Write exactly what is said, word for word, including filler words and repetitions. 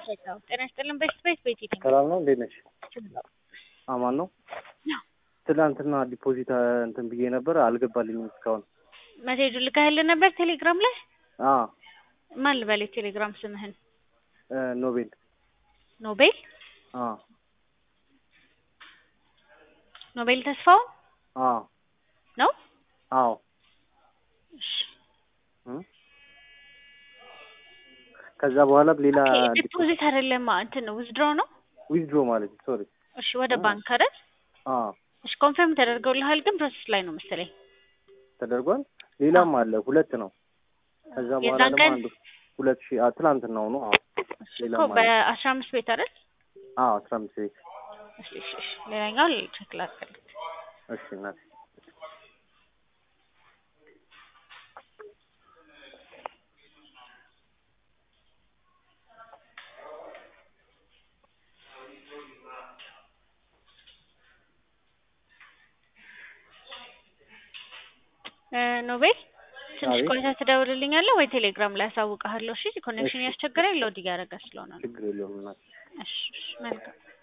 በቃው ጤና ይስጥልን በስት ቤት ቤት ይተኝ ሰላም ነው እንዴት ነሽ? አማን ነው። ትላንትና ዲፖዚት እንትን ብዬ ነበር አልገባልኝም እስካሁን። መሴጁ ልከህልን ነበር ቴሌግራም ላይ? አዎ። ማን ልበል ቴሌግራም ስምህን? ኖቤል ኖቤል? አዎ። ኖቤል ተስፋው? አዎ። ነው? አዎ። እሺ ከዛ በኋላ ሌላ ዲፖዚት አይደለም እንትን ነው ዊዝድሮ ነው? ዊዝድሮ ማለት ሶሪ። እሺ ወደ ባንክ አይደል? አዎ። እሺ ኮንፈርም ተደርገውልሃል ግን ፕሮሰስ ላይ ነው መሰለኝ። ተደርጓል? ሌላም አለ ሁለት ነው። ከዛ በኋላ ደግሞ አንዱ ሁለት ሺህ ትላንትናው ነው። አዎ። ሌላም አለ በአስራ አምስት ቤት አይደል? አዎ አስራ አምስት ቤት። እሺ እሺ እሺ ሌላኛው ቼክ ላድርግ። እሺ እናት ኖቤል ትንሽ ቆይታ ትደውልልኛለህ ወይ ቴሌግራም ላይ አሳውቅሃለሁ። እሺ ኮኔክሽን ያስቸገረኝ ሎድ እያደረገ ስለሆነ ነው። ችግር የለውም እናት። እሺ መልካም